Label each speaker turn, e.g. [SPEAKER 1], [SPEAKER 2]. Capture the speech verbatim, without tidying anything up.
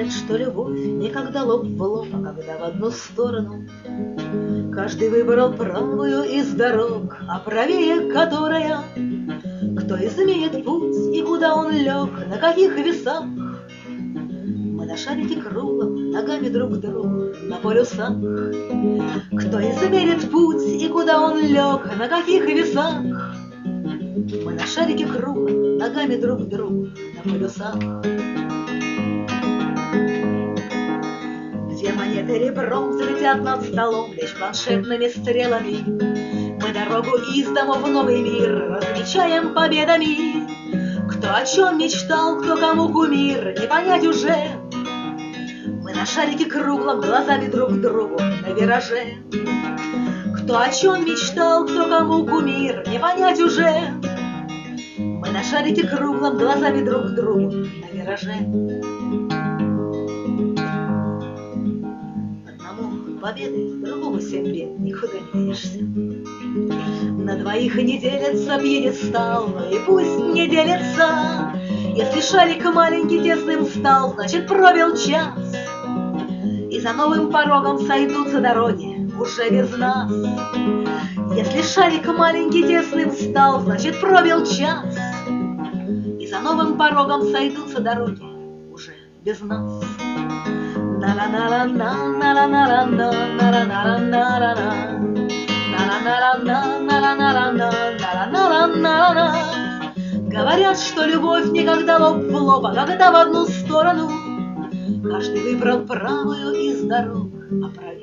[SPEAKER 1] Говорят, что любовь никогда лоб в лоб, а когда в одну сторону. Каждый выбрал правую из дорог, а правее которая. Кто изменит путь и куда он лег, на каких весах. Мы на шарике круглом, ногами друг к другу, на полюсах. Кто измерит путь и куда он лег, на каких весах. Мы на шарике круглом, ногами друг к другу, на полюсах. Где монеты ребром взлетят над столом, лишь планшетными стрелами. Мы дорогу из домов в новый мир размечаем победами. Кто о чем мечтал, кто кому кумир, не понять уже. Мы на шарике круглом, глазами друг к другу, на вираже. Кто о чем мечтал, кто кому кумир, не понять уже. Мы на шарике круглом, глазами друг к другу, на вираже. Одному победы, другому семь бед, никуда не денешься. На двоих не делятся пьедестал, и пусть не делятся. Если шарик маленький тесным стал, значит пробил час. И за новым порогом сойдутся дороги уже без нас. Если шарик маленький тесным стал, значит пробил час. И за новым порогом сойдутся дороги уже без нас. Говорят, что любовь никогда лоб в лоб, а когда в одну сторону. Каждый выбрал правую из дорог, а правее